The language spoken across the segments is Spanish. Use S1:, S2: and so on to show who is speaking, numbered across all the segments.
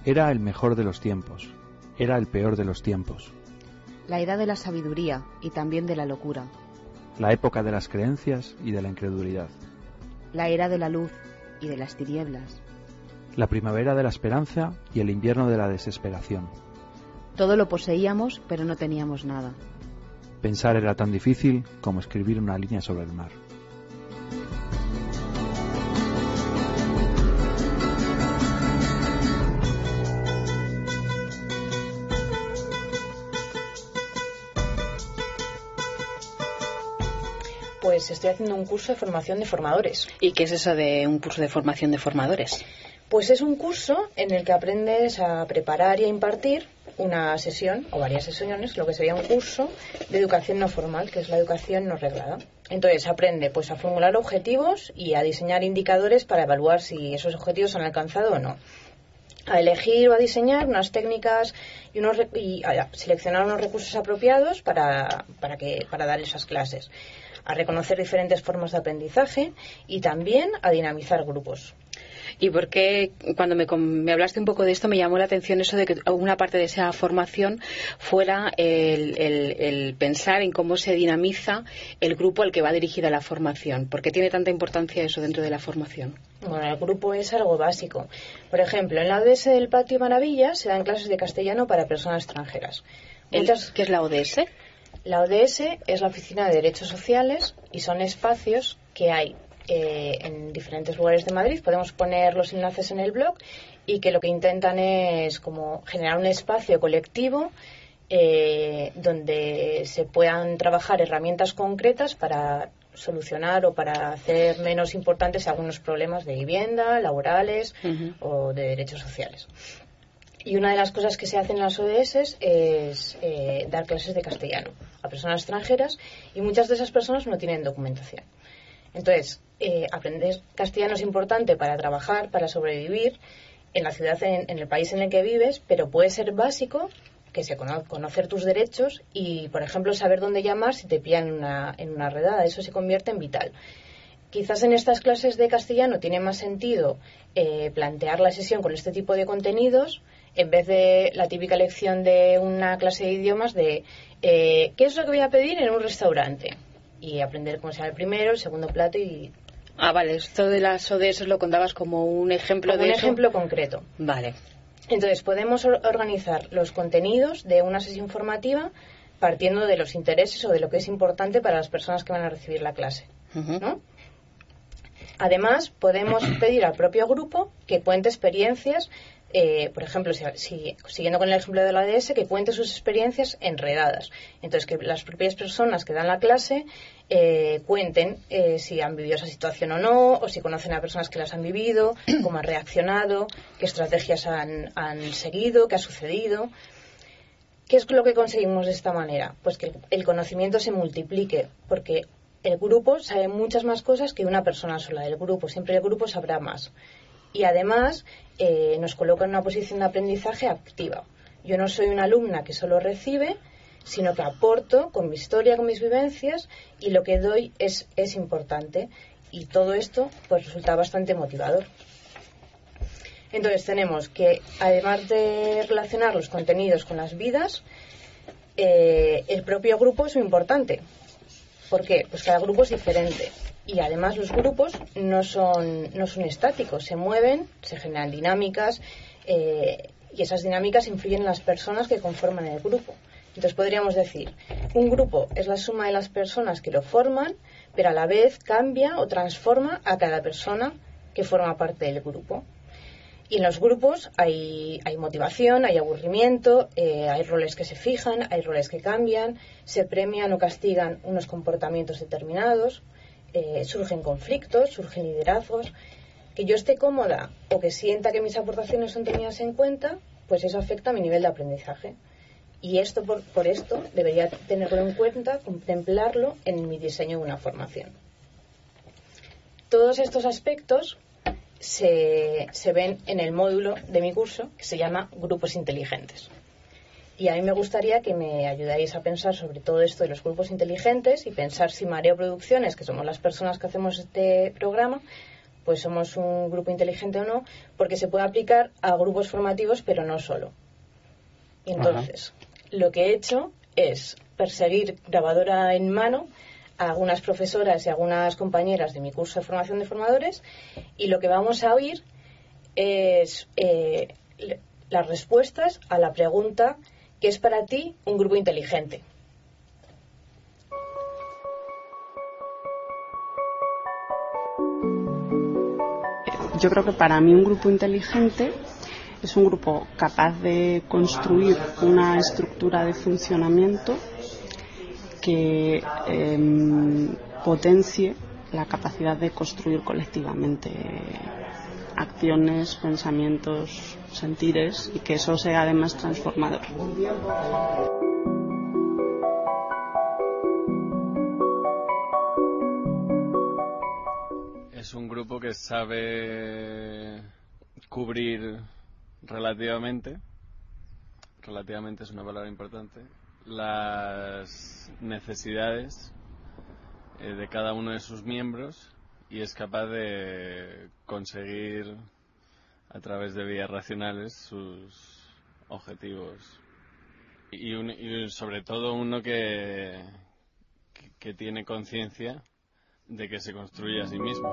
S1: Era el mejor de los tiempos, era el peor de los tiempos.
S2: La edad de la sabiduría y también de la locura.
S1: La época de las creencias y de la incredulidad.
S2: La era de la luz y de las tinieblas.
S1: La primavera de la esperanza y el invierno de la desesperación.
S2: Todo lo poseíamos, pero no teníamos nada.
S1: Pensar era tan difícil como escribir una línea sobre el mar.
S3: Pues estoy haciendo un curso de formación de formadores.
S4: ¿Y qué es eso de un curso de formación de formadores?
S3: Pues es un curso en el que aprendes a preparar y a impartir una sesión o varias sesiones, lo que sería un curso de educación no formal, que es la educación no reglada. Entonces aprende pues a formular objetivos y a diseñar indicadores para evaluar si esos objetivos se han alcanzado o no. A elegir o a diseñar unas técnicas y a seleccionar unos recursos apropiados para dar esas clases. A reconocer diferentes formas de aprendizaje y también a dinamizar grupos.
S4: ¿Y por qué, cuando me hablaste un poco de esto, me llamó la atención eso de que una parte de esa formación fuera el pensar en cómo se dinamiza el grupo al que va dirigida la formación? ¿Por qué tiene tanta importancia eso dentro de la formación?
S3: Bueno, el grupo es algo básico. Por ejemplo, en la ODS del Patio Maravillas se dan clases de castellano para personas extranjeras.
S4: ¿Qué es la ODS?
S3: La ODS es la Oficina de Derechos Sociales y son espacios que hay en diferentes lugares de Madrid. Podemos poner los enlaces en el blog y que lo que intentan es como generar un espacio colectivo donde se puedan trabajar herramientas concretas para solucionar o para hacer menos importantes algunos problemas de vivienda, laborales o de derechos sociales. Y una de las cosas que se hacen en las ODS es dar clases de castellano a personas extranjeras y muchas de esas personas no tienen documentación. Entonces, aprender castellano es importante para trabajar, para sobrevivir en la ciudad, en el país en el que vives, pero puede ser básico que se conocer tus derechos y, por ejemplo, saber dónde llamar si te pillan en una redada. Eso se convierte en vital. Quizás en estas clases de castellano tiene más sentido plantear la sesión con este tipo de contenidos en vez de la típica lección de una clase de idiomas de ¿qué es lo que voy a pedir en un restaurante? Y aprender cómo se llama el primero, el segundo plato y...
S4: Ah, vale, esto de las ODS lo contabas como un ejemplo
S3: como
S4: de
S3: un
S4: eso.
S3: Ejemplo concreto.
S4: Vale.
S3: Entonces podemos organizar los contenidos de una sesión formativa partiendo de los intereses o de lo que es importante para las personas que van a recibir la clase, ¿no? Además, podemos pedir al propio grupo que cuente experiencias, por ejemplo, siguiendo con el ejemplo de la ODS, que cuente sus experiencias enredadas. Entonces, que las propias personas que dan la clase cuenten si han vivido esa situación o no, o si conocen a personas que las han vivido, cómo han reaccionado, qué estrategias han seguido, qué ha sucedido. ¿Qué es lo que conseguimos de esta manera? Pues que el conocimiento se multiplique, porque el grupo sabe muchas más cosas que una persona sola del grupo. Siempre el grupo sabrá más. Y además nos coloca en una posición de aprendizaje activa. Yo no soy una alumna que solo recibe, sino que aporto con mi historia, con mis vivencias, y lo que doy es importante. Y todo esto pues resulta bastante motivador. Entonces tenemos que, además de relacionar los contenidos con las vidas, el propio grupo es muy importante. ¿Por qué? Pues cada grupo es diferente y además los grupos no son estáticos, se mueven, se generan dinámicas y esas dinámicas influyen en las personas que conforman el grupo. Entonces podríamos decir, un grupo es la suma de las personas que lo forman, pero a la vez cambia o transforma a cada persona que forma parte del grupo. Y en los grupos hay motivación, hay aburrimiento, hay roles que se fijan, hay roles que cambian, se premian o castigan unos comportamientos determinados, surgen conflictos, surgen liderazgos. Que yo esté cómoda o que sienta que mis aportaciones son tenidas en cuenta, pues eso afecta a mi nivel de aprendizaje. Y esto por esto debería tenerlo en cuenta, contemplarlo en mi diseño de una formación. Todos estos aspectos se ven en el módulo de mi curso que se llama Grupos Inteligentes. Y a mí me gustaría que me ayudáis a pensar sobre todo esto de los grupos inteligentes y pensar si Mareo Producciones, que somos las personas que hacemos este programa, pues somos un grupo inteligente o no, porque se puede aplicar a grupos formativos, pero no solo. Y entonces, lo que he hecho es perseguir grabadora en mano a algunas profesoras y a algunas compañeras de mi curso de formación de formadores, y lo que vamos a oír es las respuestas a la pregunta: ¿qué es para ti un grupo inteligente?
S5: Yo creo que para mí un grupo inteligente es un grupo capaz de construir una estructura de funcionamiento que potencie la capacidad de construir colectivamente acciones, pensamientos, sentires, y que eso sea además transformador.
S6: Es un grupo que sabe cubrir relativamente es una palabra importante, las necesidades de cada uno de sus miembros, y es capaz de conseguir a través de vías racionales sus objetivos, y sobre todo uno que tiene conciencia de que se construye a sí mismo.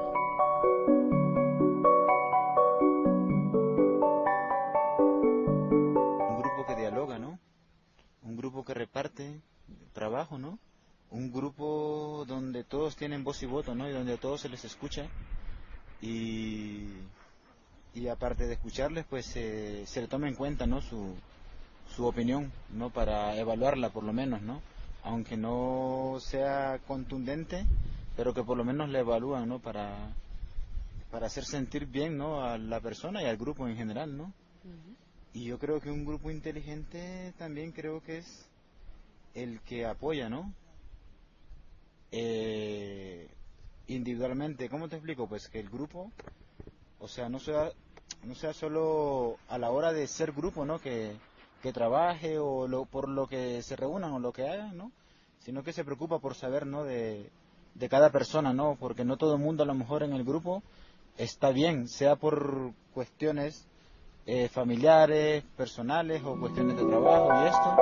S7: Un grupo que dialoga, ¿no? Un grupo que reparte trabajo, ¿no? Un grupo donde todos tienen voz y voto, ¿no? Y donde a todos se les escucha, y aparte de escucharles, pues se le toma en cuenta, ¿no? Su opinión, ¿no? Para evaluarla, por lo menos, ¿no? Aunque no sea contundente, pero que por lo menos la evalúan, ¿no? Para hacer sentir bien, ¿no? A la persona y al grupo en general, ¿no? Y yo creo que un grupo inteligente también creo que es el que apoya, ¿no? Individualmente. ¿Cómo te explico? Pues que el grupo, o sea, no sea solo a la hora de ser grupo, ¿no? Que trabaje por lo que se reúnan o lo que hagan, ¿no? Sino que se preocupa por saber, ¿no? De cada persona, ¿no? Porque no todo el mundo a lo mejor en el grupo está bien, sea por cuestiones familiares, personales o cuestiones de trabajo y esto.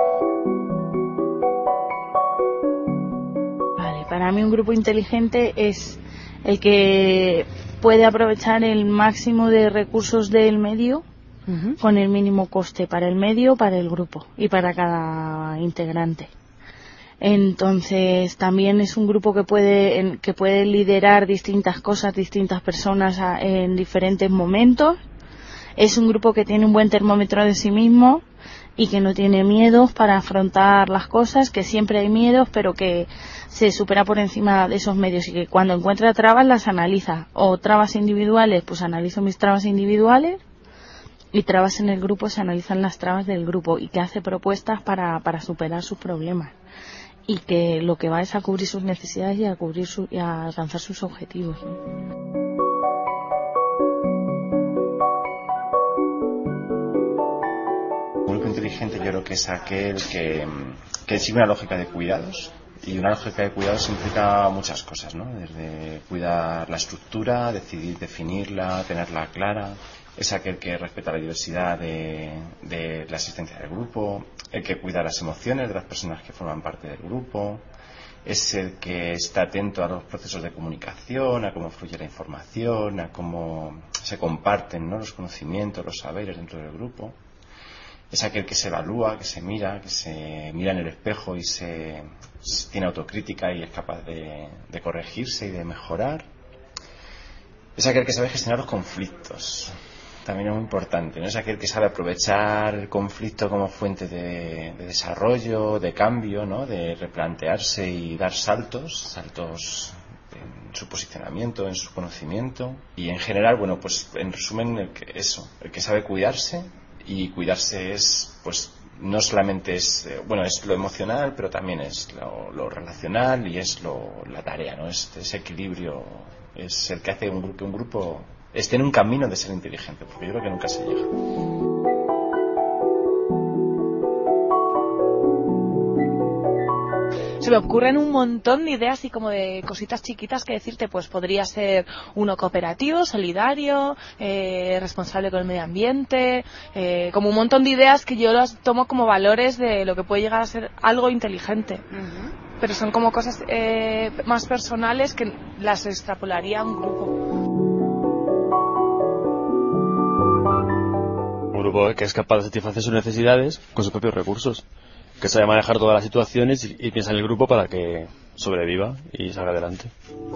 S8: Vale, para mí un grupo inteligente es el que puede aprovechar el máximo de recursos del medio con el mínimo coste para el medio, para el grupo y para cada integrante. Entonces también es un grupo que puede liderar distintas cosas, distintas personas en diferentes momentos. Es un grupo que tiene un buen termómetro de sí mismo y que no tiene miedos para afrontar las cosas, que siempre hay miedos, pero que se supera por encima de esos medios, y que cuando encuentra trabas las analiza. O trabas individuales, pues analizo mis trabas individuales, y trabas en el grupo, se analizan las trabas del grupo, y que hace propuestas para superar sus problemas. Y que lo que va es a cubrir sus necesidades y a alcanzar sus objetivos, ¿no?
S9: Un grupo inteligente yo creo que es aquel que sigue una lógica de cuidados, y una lógica de cuidados implica muchas cosas, ¿no? Desde cuidar la estructura, decidir definirla, tenerla clara. Es aquel que respeta la diversidad de la existencia del grupo, el que cuida las emociones de las personas que forman parte del grupo, es el que está atento a los procesos de comunicación, a cómo fluye la información, a cómo se comparten, ¿no? Los conocimientos, los saberes dentro del grupo. Es aquel que se evalúa, que se mira en el espejo y tiene autocrítica y es capaz de corregirse y de mejorar. Es aquel que sabe gestionar los conflictos. También es muy importante, ¿no? Es aquel que sabe aprovechar el conflicto como fuente de desarrollo, de cambio, ¿no? De replantearse y dar saltos en su posicionamiento, en su conocimiento. Y en general, bueno, pues en resumen, el que sabe cuidarse. Y cuidarse es, pues, no solamente es lo emocional, pero también es lo relacional y es la tarea, ¿no? Ese equilibrio es el que hace que un grupo esté en un camino de ser inteligente, porque yo creo que nunca se llega.
S10: Se me ocurren un montón de ideas y como de cositas chiquitas que decirte, pues podría ser uno cooperativo, solidario, responsable con el medio ambiente, como un montón de ideas que yo las tomo como valores de lo que puede llegar a ser algo inteligente. Pero son como cosas más personales que las extrapolaría a un grupo.
S11: Un grupo que es capaz de satisfacer sus necesidades con sus propios recursos, que sabe manejar todas las situaciones y piensa en el grupo para que sobreviva y salga adelante.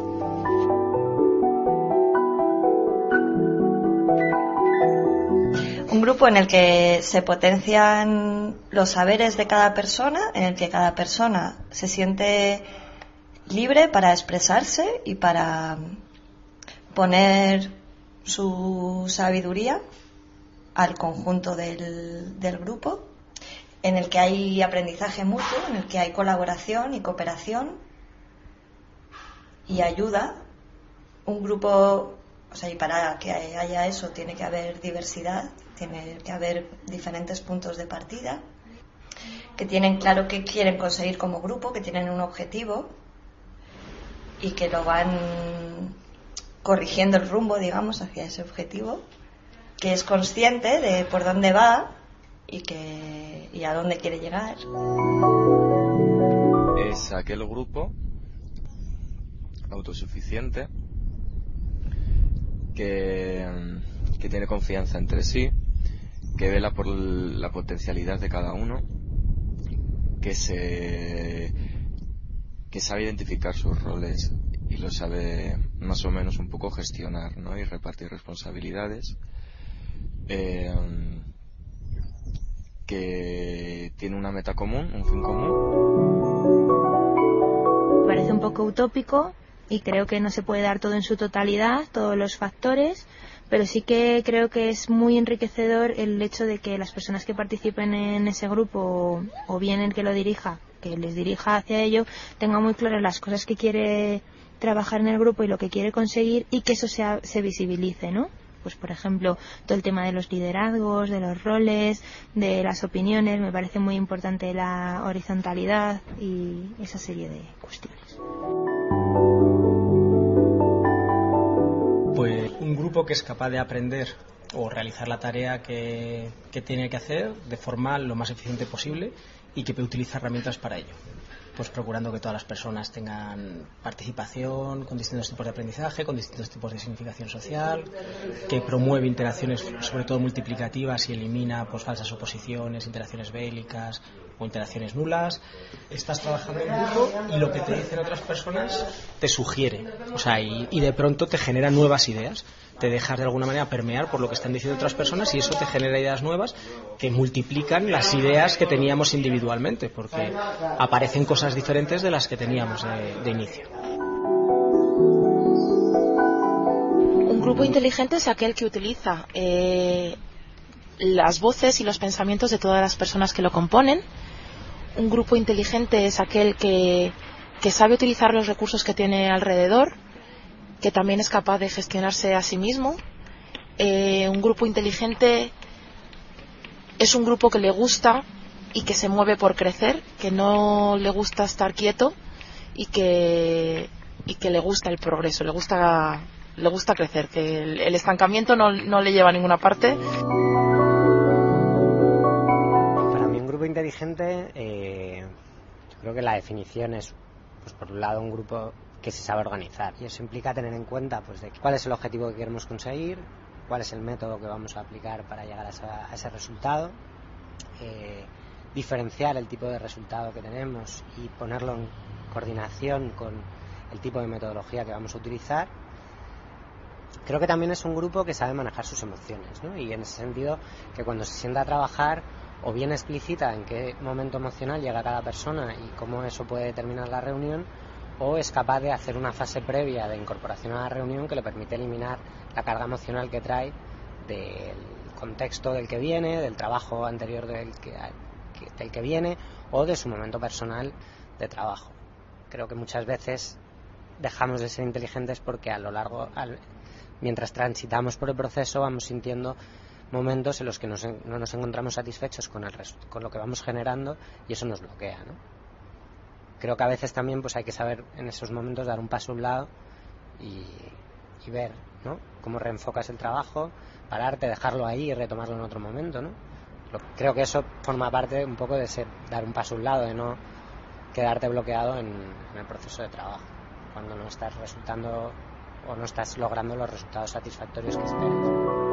S12: Un grupo en el que se potencian los saberes de cada persona, en el que cada persona se siente libre para expresarse y para poner su sabiduría al conjunto del grupo, en el que hay aprendizaje mutuo, en el que hay colaboración y cooperación y ayuda. Un grupo, o sea, y para que haya eso tiene que haber diversidad, tiene que haber diferentes puntos de partida, que tienen claro qué quieren conseguir como grupo, que tienen un objetivo y que lo van corrigiendo el rumbo, digamos, hacia ese objetivo, que es consciente de por dónde va y a dónde quiere llegar.
S13: Es aquel grupo autosuficiente que tiene confianza entre sí, que vela por la potencialidad de cada uno, que sabe identificar sus roles y lo sabe más o menos un poco gestionar, ¿no? Y repartir responsabilidades, que tiene una meta común, un fin común.
S8: Parece un poco utópico y creo que no se puede dar todo en su totalidad, todos los factores, pero sí que creo que es muy enriquecedor el hecho de que las personas que participen en ese grupo o bien el que lo dirija, que les dirija hacia ello, tengan muy claras las cosas que quiere trabajar en el grupo y lo que quiere conseguir y que eso se visibilice, ¿no? Pues por ejemplo, todo el tema de los liderazgos, de los roles, de las opiniones, me parece muy importante la horizontalidad y esa serie de cuestiones.
S14: Pues un grupo que es capaz de aprender o realizar la tarea que tiene que hacer de forma lo más eficiente posible y que utiliza herramientas para ello. Pues procurando que todas las personas tengan participación con distintos tipos de aprendizaje, con distintos tipos de significación social, que promueve interacciones sobre todo multiplicativas y elimina pues falsas oposiciones, interacciones bélicas o interacciones nulas. Estás trabajando en grupo y lo que te dicen otras personas te sugiere, o sea, y de pronto te genera nuevas ideas. Te dejas de alguna manera permear por lo que están diciendo otras personas y eso te genera ideas nuevas que multiplican las ideas que teníamos individualmente, porque aparecen cosas diferentes de las que teníamos de inicio.
S10: Un grupo inteligente es aquel que utiliza las voces y los pensamientos de todas las personas que lo componen. Un grupo inteligente es aquel que sabe utilizar los recursos que tiene alrededor, que también es capaz de gestionarse a sí mismo. Un grupo inteligente es un grupo que le gusta y que se mueve por crecer, que no le gusta estar quieto y que le gusta el progreso, le gusta crecer, que el estancamiento no le lleva a ninguna parte.
S15: Para mí un grupo inteligente, yo creo que la definición es, pues por un lado, un grupo que se sabe organizar, y eso implica tener en cuenta pues de cuál es el objetivo que queremos conseguir, cuál es el método que vamos a aplicar para llegar a ese resultado, diferenciar el tipo de resultado que tenemos y ponerlo en coordinación con el tipo de metodología que vamos a utilizar. Creo que también es un grupo que sabe manejar sus emociones, ¿no? Y en ese sentido que cuando se sienta a trabajar o bien explicita en qué momento emocional llega cada persona y cómo eso puede determinar la reunión, o es capaz de hacer una fase previa de incorporación a la reunión que le permite eliminar la carga emocional que trae del contexto del que viene, del trabajo anterior del que viene o de su momento personal de trabajo. Creo que muchas veces dejamos de ser inteligentes porque a lo largo, mientras transitamos por el proceso, vamos sintiendo momentos en los que no nos encontramos satisfechos con lo que vamos generando y eso nos bloquea, ¿no? creo que a veces también pues hay que saber en esos momentos dar un paso a un lado y ver, ¿no?, cómo reenfocas el trabajo, pararte, dejarlo ahí y retomarlo en otro momento, ¿no? Creo que eso forma parte un poco de dar un paso a un lado, de no quedarte bloqueado en el proceso de trabajo cuando no estás resultando o no estás logrando los resultados satisfactorios que esperas.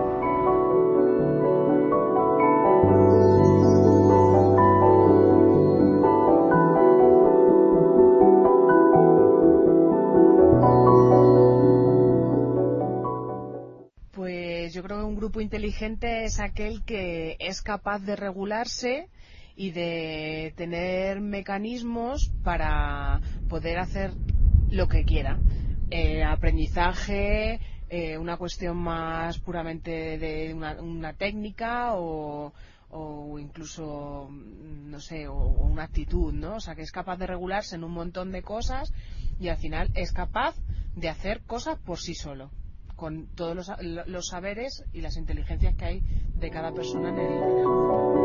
S16: Yo creo que un grupo inteligente es aquel que es capaz de regularse y de tener mecanismos para poder hacer lo que quiera. Aprendizaje, una cuestión más puramente de una técnica o incluso, no sé, o una actitud, ¿no? O sea, que es capaz de regularse en un montón de cosas y al final es capaz de hacer cosas por sí solo, con todos los saberes y las inteligencias que hay de cada persona en el grupo.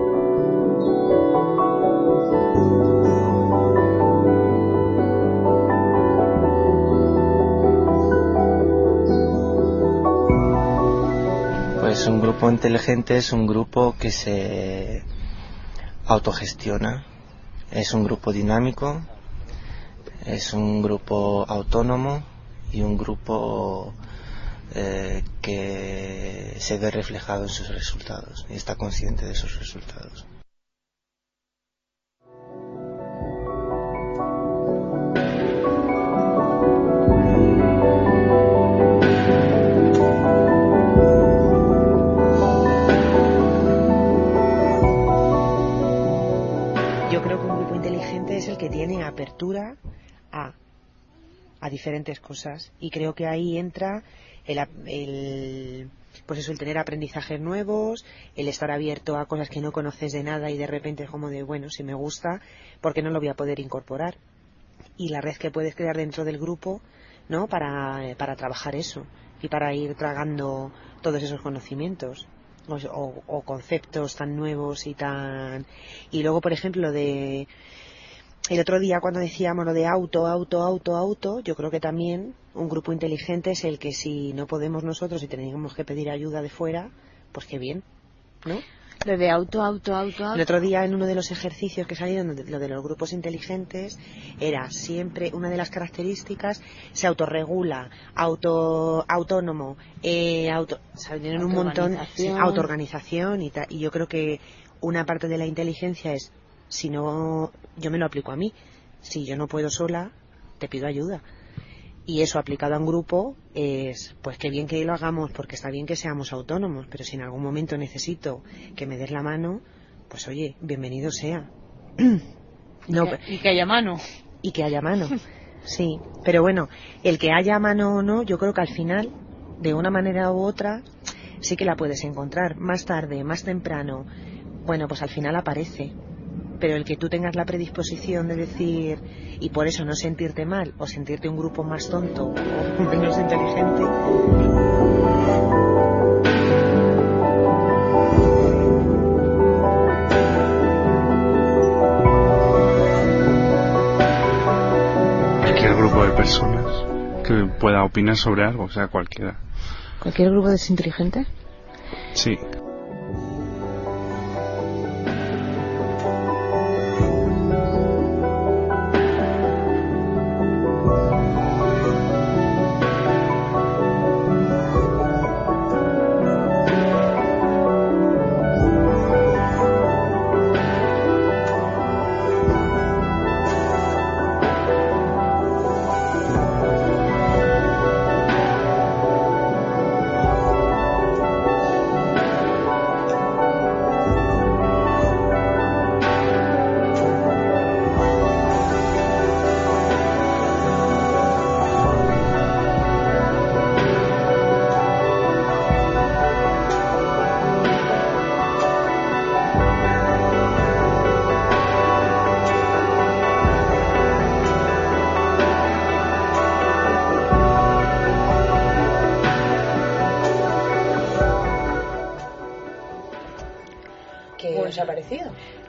S17: Pues un grupo inteligente es un grupo que se autogestiona, es un grupo dinámico, es un grupo autónomo y un grupo que se ve reflejado en sus resultados y está consciente de sus resultados.
S18: Yo creo que un grupo inteligente es el que tiene apertura a diferentes cosas, y creo que ahí entra pues eso, el tener aprendizajes nuevos, el estar abierto a cosas que no conoces de nada y de repente es como de, bueno, si me gusta, ¿por qué no lo voy a poder incorporar? Y la red que puedes crear dentro del grupo, ¿no?, para trabajar eso y para ir tragando todos esos conocimientos o conceptos tan nuevos y luego, por ejemplo, el otro día cuando decíamos lo de auto, yo creo que también un grupo inteligente es el que si no podemos nosotros y tenemos que pedir ayuda de fuera, pues qué bien, ¿no?
S8: Lo de auto.
S18: El otro día en uno de los ejercicios que salieron, lo de los grupos inteligentes, era siempre una de las características, se autorregula, autónomo, tienen un montón, autoorganización y yo creo que una parte de la inteligencia es, si no, yo me lo aplico a mí. Si yo no puedo sola, te pido ayuda. Y eso aplicado a un grupo es, pues qué bien que lo hagamos, porque está bien que seamos autónomos, pero si en algún momento necesito que me des la mano, pues oye, bienvenido sea.
S16: Y que haya mano.
S18: Y que haya mano, sí. Pero bueno, el que haya mano o no, yo creo que al final, de una manera u otra, sí que la puedes encontrar. Más tarde, más temprano, bueno, pues al final aparece. Pero el que tú tengas la predisposición de decir, y por eso no sentirte mal o sentirte un grupo más tonto o menos inteligente.
S19: Cualquier grupo de personas que pueda opinar sobre algo, o sea, cualquiera.
S8: ¿Cualquier grupo es inteligente?
S19: Sí.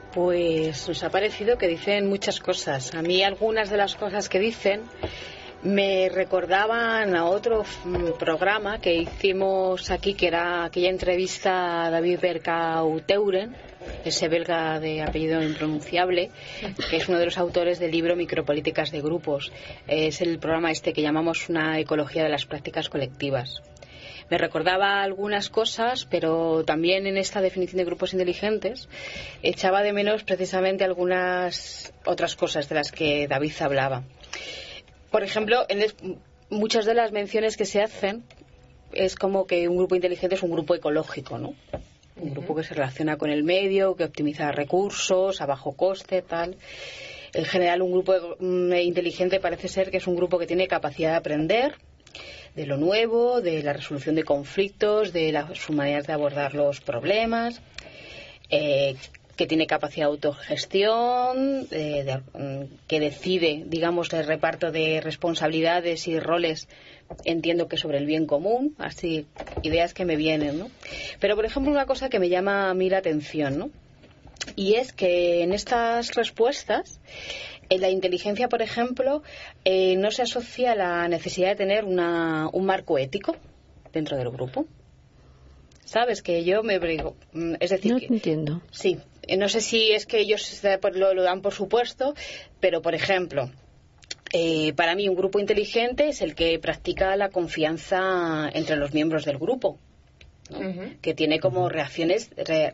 S4: Pues nos ha parecido que dicen muchas cosas. A mí algunas de las cosas que dicen me recordaban a otro programa que hicimos aquí, que era aquella entrevista a David Berkau-Teuren, ese belga de apellido impronunciable, que es uno de los autores del libro Micropolíticas de Grupos. Es el programa este que llamamos Una ecología de las prácticas colectivas. Me recordaba algunas cosas, pero también en esta definición de grupos inteligentes echaba de menos precisamente algunas otras cosas de las que David hablaba. Por ejemplo, muchas de las menciones que se hacen es como que un grupo inteligente es un grupo ecológico, ¿no? Un grupo que se relaciona con el medio, que optimiza recursos a bajo coste, tal. En general, un grupo inteligente parece ser que es un grupo que tiene capacidad de aprender de lo nuevo, de la resolución de conflictos, de sus maneras de abordar los problemas, que tiene capacidad de autogestión, que decide, digamos, el reparto de responsabilidades y roles, entiendo que sobre el bien común, así, ideas que me vienen, ¿no? Pero, por ejemplo, una cosa que me llama a mí la atención, ¿no? Y es que en estas respuestas, en la inteligencia, por ejemplo, no se asocia la necesidad de tener un marco ético dentro del grupo. ¿Sabes? Que yo me brigo. Es decir,
S20: no te entiendo.
S4: Sí. No sé si es que ellos lo dan por supuesto, pero, por ejemplo, para mí un grupo inteligente es el que practica la confianza entre los miembros del grupo, ¿no? Que tiene como relaciones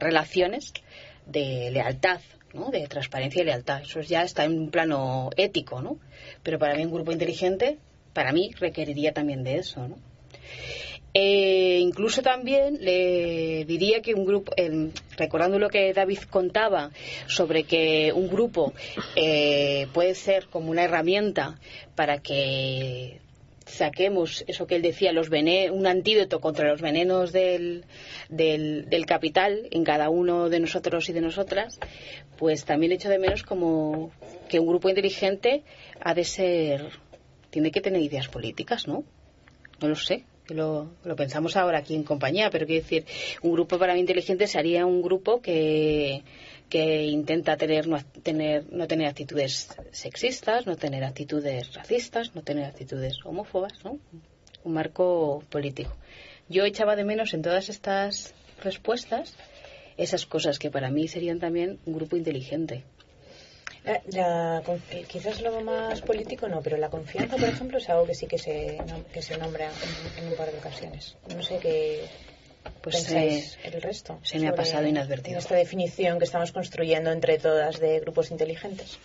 S4: de lealtad, ¿no? De transparencia y lealtad. Eso ya está en un plano ético, ¿no? Pero para mí un grupo inteligente, para mí, requeriría también de eso, ¿no? Incluso también le diría que un grupo, recordando lo que David contaba sobre que un grupo puede ser como una herramienta para que saquemos eso que él decía, un antídoto contra los venenos del capital en cada uno de nosotros y de nosotras, pues también echo de menos como que un grupo inteligente tiene que tener ideas políticas, ¿no? No lo sé. Lo pensamos ahora aquí en compañía, pero quiero decir, un grupo para mí inteligente sería un grupo que intenta no tener actitudes sexistas, no tener actitudes racistas, no tener actitudes homófobas, ¿no? Un marco político. Yo echaba de menos en todas estas respuestas esas cosas que para mí serían también un grupo inteligente.
S3: Quizás lo más político no, pero la confianza, por ejemplo, es algo que sí que se nombra en un par de ocasiones. No sé qué pensáis el resto.
S4: Se me ha pasado inadvertido.
S3: En esta definición que estamos construyendo entre todas de grupos inteligentes.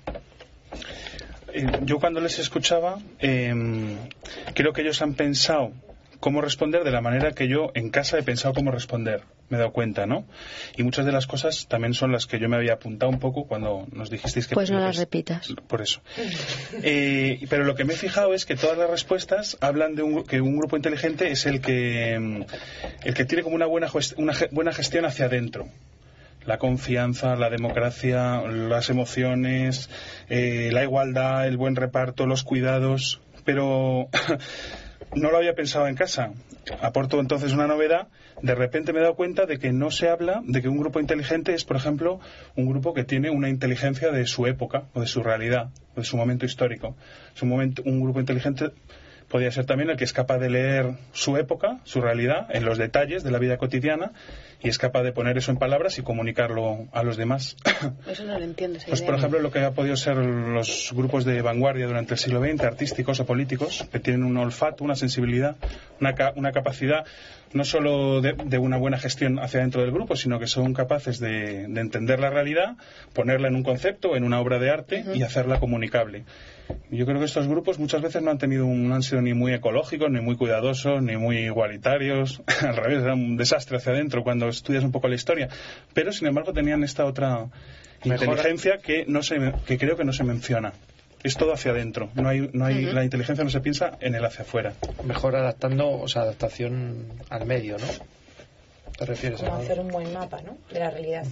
S21: Yo cuando les escuchaba, creo que ellos han pensado cómo responder de la manera que yo en casa he pensado cómo responder, me he dado cuenta, ¿no? Y muchas de las cosas también son las que yo me había apuntado un poco cuando nos dijisteis que...
S20: Pues no las repitas.
S21: Por eso. Pero lo que me he fijado es que todas las respuestas hablan de que un grupo inteligente es el que tiene como una buena gestión hacia adentro. La confianza, la democracia, las emociones, la igualdad, el buen reparto, los cuidados, pero... No lo había pensado en casa. Aporto entonces una novedad. De repente me he dado cuenta de que no se habla de que un grupo inteligente es, por ejemplo, un grupo que tiene una inteligencia de su época o de su realidad o de su momento histórico. Un grupo inteligente podría ser también el que es capaz de leer su época, su realidad, en los detalles de la vida cotidiana y es capaz de poner eso en palabras y comunicarlo a los demás.
S4: Eso no lo entiendo.
S21: Pues, por ejemplo, lo que ha podido ser los grupos de vanguardia durante el siglo XX, artísticos o políticos, que tienen un olfato, una sensibilidad, una capacidad no solo de una buena gestión hacia dentro del grupo, sino que son capaces de entender la realidad, ponerla en un concepto, en una obra de arte y hacerla comunicable. Yo creo que estos grupos muchas veces no han sido ni muy ecológicos, ni muy cuidadosos, ni muy igualitarios. Al revés, era un desastre hacia adentro cuando estudias un poco la historia. Pero, sin embargo, tenían esta otra inteligencia que creo que no se menciona. Es todo hacia adentro. La inteligencia no se piensa en el hacia afuera.
S1: Mejor adaptación al medio, ¿no? ¿Te refieres
S3: a hacer un buen mapa, ¿no? De la realidad.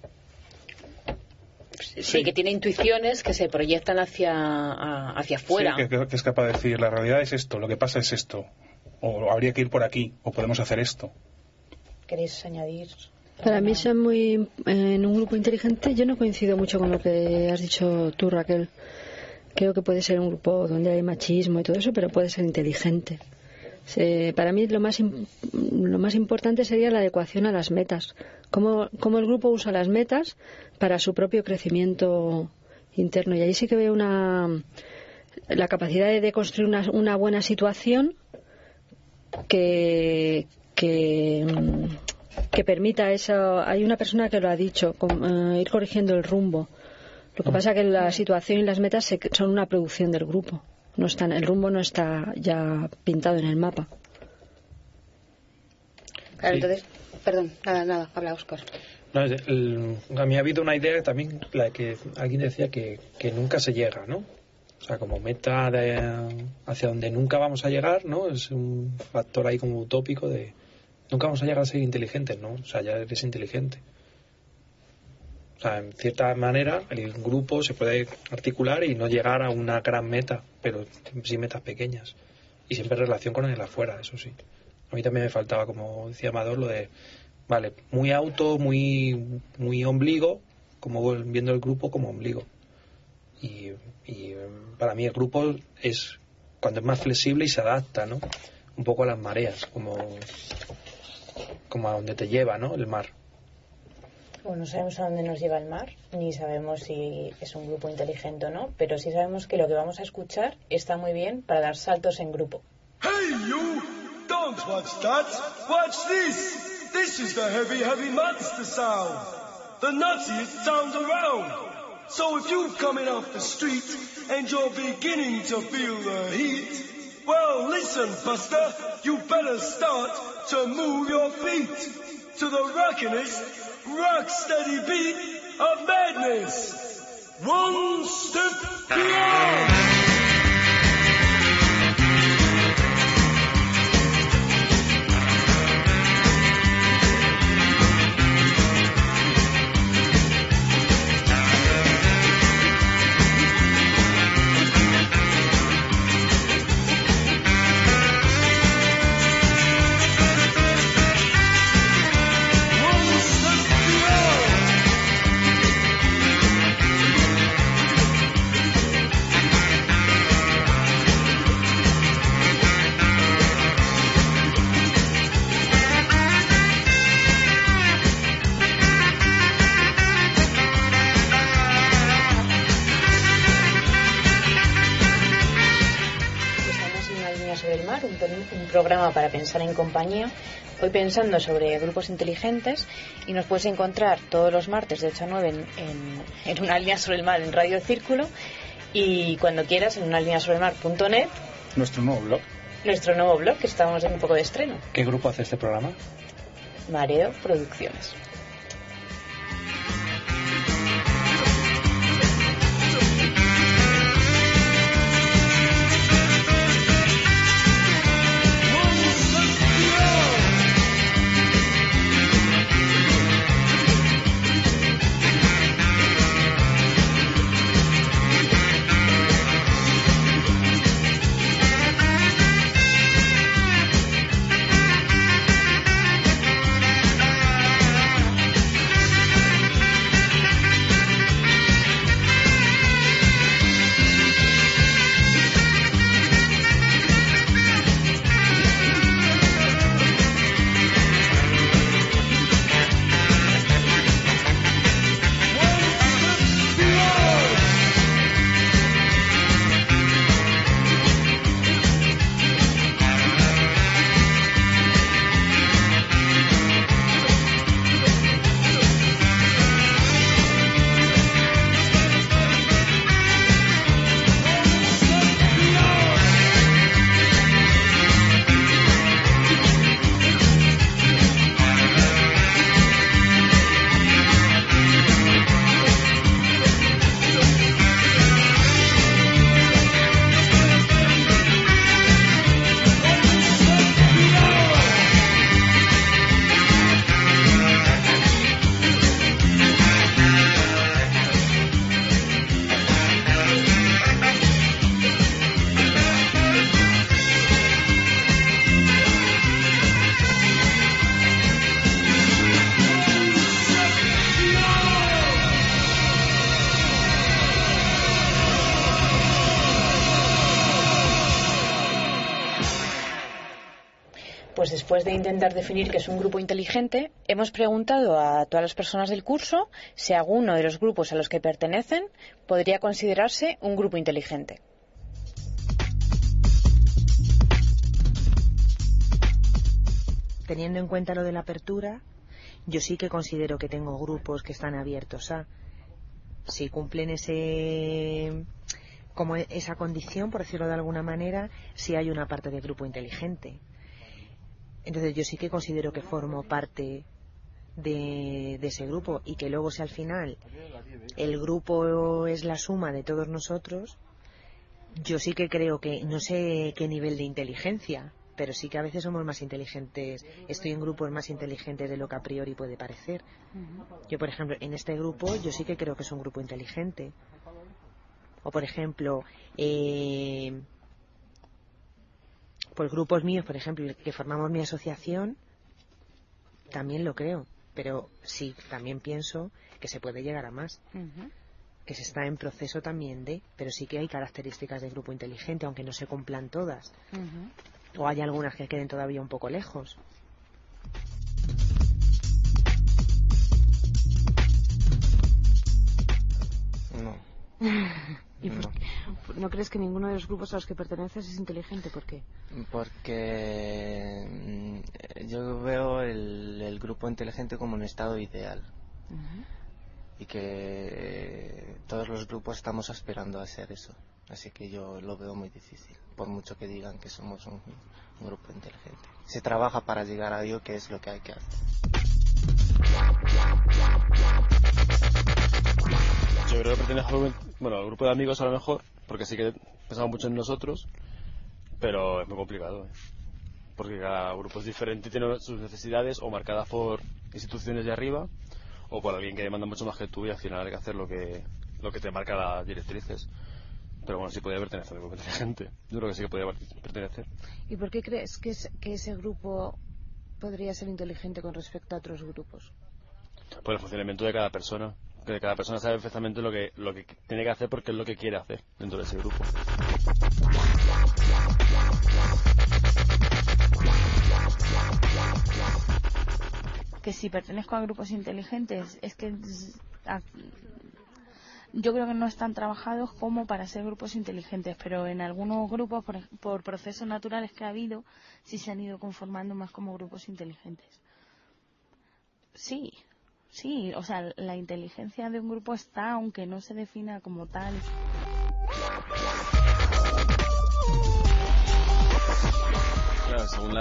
S4: Sí, que tiene intuiciones que se proyectan hacia afuera.
S21: Sí, que es capaz de decir, la realidad es esto, lo que pasa es esto, o habría que ir por aquí, o podemos hacer esto.
S3: ¿Queréis añadir
S20: Para mí son muy... En un grupo inteligente yo no coincido mucho con lo que has dicho tú, Raquel. Creo que puede ser un grupo donde hay machismo y todo eso, pero puede ser inteligente. Para mí lo más importante sería la adecuación a las metas. Cómo el grupo usa las metas para su propio crecimiento interno. Y ahí sí que veo la capacidad de construir una buena situación que permita eso. Hay una persona que lo ha dicho, ir corrigiendo el rumbo. Lo que pasa es que la situación y las metas son una producción del grupo. El rumbo no está ya pintado en el mapa.
S4: Claro, sí. Entonces, perdón, nada, habla Óscar.
S1: No, a mí ha habido una idea también, la que alguien decía que nunca se llega, ¿no? O sea, como meta hacia donde nunca vamos a llegar, ¿no? Es un factor ahí como utópico de nunca vamos a llegar a ser inteligentes, ¿no? O sea, ya eres inteligente. O sea, en cierta manera el grupo se puede articular y no llegar a una gran meta, pero sí metas pequeñas. Y siempre en relación con el afuera, eso sí. A mí también me faltaba, como decía Amador, lo de, vale, muy auto, muy ombligo, como viendo el grupo como ombligo. Y para mí el grupo es cuando es más flexible y se adapta, ¿no? Un poco a las mareas, como a donde te lleva, ¿no? El mar.
S3: Bueno, no sabemos a dónde nos lleva el mar, ni sabemos si es un grupo inteligente o no, pero sí sabemos que lo que vamos a escuchar está muy bien para dar saltos en grupo.
S22: Hey you! Don't watch that! Watch this! This is the heavy, heavy monster sound! The nuttiest sound around! So if you're coming off the street and you're beginning to feel the heat, well listen, Buster, you better start to move your feet to the rockinest, rock-steady beat of madness. One step beyond.
S3: Un programa para pensar en compañía, hoy pensando sobre grupos inteligentes, y nos puedes encontrar todos los martes de 8 a 9 en Una línea sobre el mar en Radio Círculo, y cuando quieras en unalineasobrelmar.net,
S1: nuestro nuevo blog,
S3: que estamos en un poco de estreno.
S1: ¿Qué grupo hace este programa?
S3: Mareo Producciones.
S4: pues después de intentar definir qué es un grupo inteligente, hemos preguntado a todas las personas del curso si alguno de los grupos a los que pertenecen podría considerarse un grupo inteligente.
S18: Teniendo en cuenta lo de la apertura, yo sí que considero que tengo grupos que están abiertos a, si cumplen esa condición, por decirlo de alguna manera, si hay una parte de grupo inteligente. Entonces yo sí que considero que formo parte de ese grupo, y que luego, si al final el grupo es la suma de todos nosotros, yo sí que creo que, no sé qué nivel de inteligencia, pero sí que a veces somos más inteligentes, estoy en grupos más inteligentes de lo que a priori puede parecer. Yo, por ejemplo, en este grupo yo sí que creo que es un grupo inteligente. O, por ejemplo, pues grupos míos, por ejemplo, que formamos mi asociación, también lo creo, pero sí, también pienso que se puede llegar a más. Que se está en proceso también pero sí que hay características de grupo inteligente, aunque no se cumplan todas. O hay algunas que queden todavía un poco lejos.
S17: No.
S10: ¿Y por qué? ¿No crees que ninguno de los grupos a los que perteneces es inteligente? ¿Por qué?
S17: Porque yo veo el grupo inteligente como un estado ideal. Y que todos los grupos estamos aspirando a ser eso. Así que yo lo veo muy difícil, por mucho que digan que somos un grupo inteligente. Se trabaja para llegar a ello, que es lo que hay que hacer.
S11: Yo creo que pertenezco al grupo de amigos a lo mejor, porque sí que pensamos mucho en nosotros, pero es muy complicado, porque cada grupo es diferente y tiene sus necesidades, o marcadas por instituciones de arriba, o por alguien que demanda mucho más que tú, y al final hay que hacer lo que te marca las directrices. Pero bueno, sí podría pertenecer al grupo inteligente. Yo creo que sí que podría pertenecer.
S10: ¿Y por qué crees que ese grupo podría ser inteligente con respecto a otros grupos?
S11: Por el funcionamiento de cada persona. Que cada persona sabe perfectamente lo que tiene que hacer, porque es lo que quiere hacer dentro de ese grupo.
S8: Que si pertenezco a grupos inteligentes, es que yo creo que no están trabajados como para ser grupos inteligentes, pero en algunos grupos, por procesos naturales que ha habido, sí se han ido conformando más como grupos inteligentes. Sí, o sea, la inteligencia de un grupo está, aunque no se defina como tal.
S6: Claro, según